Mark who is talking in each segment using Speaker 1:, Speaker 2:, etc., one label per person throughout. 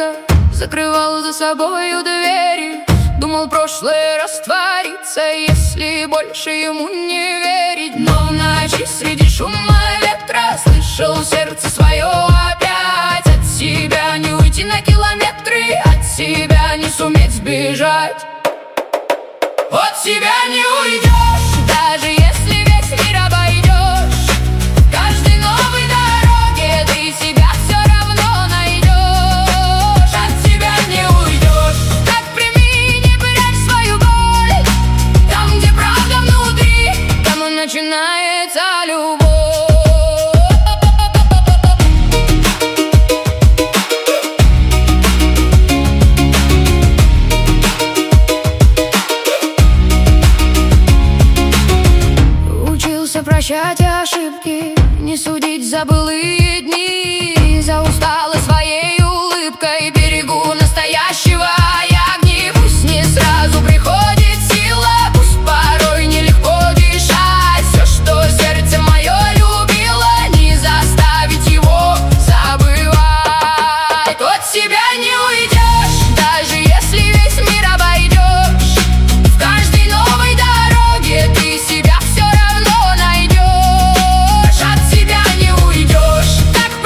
Speaker 1: притвориться, закрывал за собою двери. Думал прошлое растворится, если больше ему не верить. Но в ночи среди шума ветра слышал сердце свое опять. От себя не уйти на километры, от себя не суметь сбежать. От себя не уйдешь, даже если весь мир обойдешь. В каждой новой дороге ты себя все равно найдешь. От себя не уйдешь, так прими, не прячь свою боль. Там, где правда внутри, там и начинается любовь. Прощать ошибки, не судить за былые дни. За устала своей улыбкой берегу настоящего огни. Пусть не сразу приходит сила, пусть порой нелегко дышать. Все, что сердце мое любило, не заставить его забывать. От себя не уйдешь, даже если весь мир обойдешь. В каждой новой дороге ты себя все равно найдешь.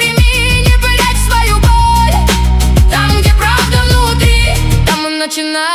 Speaker 1: Начинать